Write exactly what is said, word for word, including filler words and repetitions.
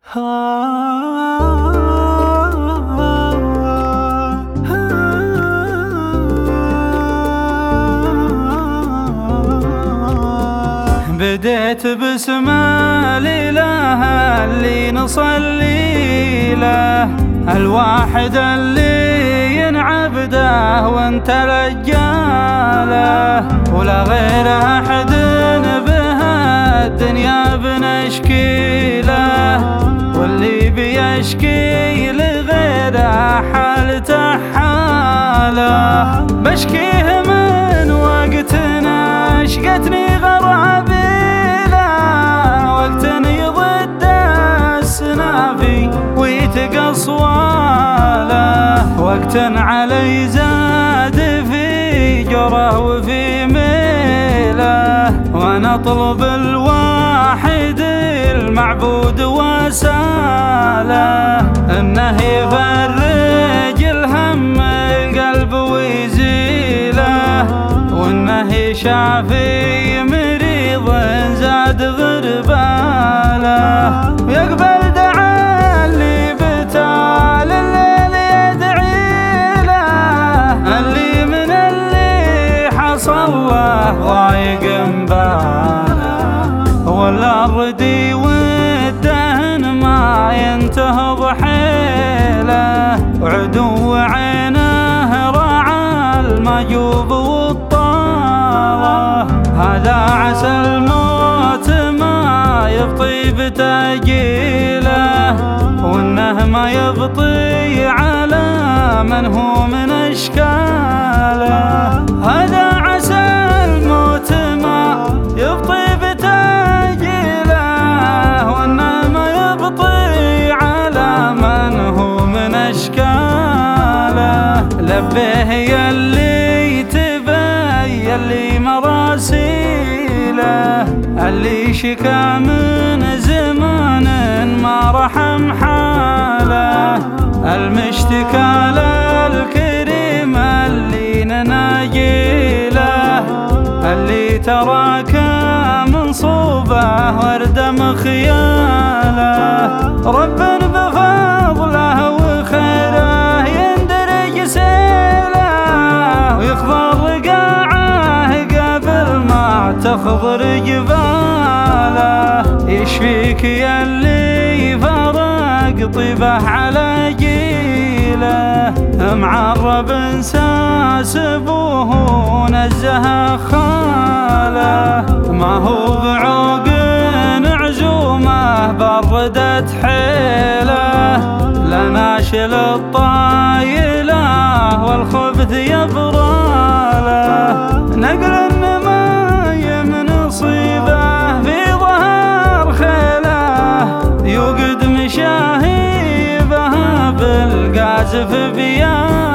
بديت باسم الإله اللي نصلي له، الواحد اللي ينعبده وانت لجاله، ولا غير أحد به الدنيا بنشكي له، واللي بيشكي لغيره حالته حاله. بشكيه من وقتنا شقتني غرابيله، وقتني ضد السنافي ويتقصواله، وقت علي زاد في جره وفي ميله، وانا اطلب الواحد المعبود واساله، انه يفرج الهم القلب ويزيله، وانه شافي مريض زاد غرباله، ويقبل دعاء اللي بتال الليل يدعي له، اللي من اللي حصل له ضايق مباله، والارض والدهن ما ينتهض حيله، وعدو عينه راعى المجوب والطاله، هذا عسى الموت ما يبطي بتأجيله، وانه ما يبطي على من هو من اشكاله، هذا عسى الموت ما يبطي بتأجيله، وانه ما يبطي على من هو من اشكاله. لبيه يلي تبين يلي مراسيله، اللي شكا من زمان ما رحم حاله، المشتكى للكريم اللي نناجيله، اللي تراك منصوبه ورده مخياله، رب بفضله وخيره يندرج سيله، ويخضر رقاعه قبل ما تخضر جباله، يشفيك يلي فرق طيبه على جيله، معرب ساسبوه ونزه خاله، ما هو بعوق عزومه بردت حيله، لناشل الطايله والخبث يبراله، نقل النماي من صيبه في ظهر خيله، يوقد مشاهيبه بالقازف بياله.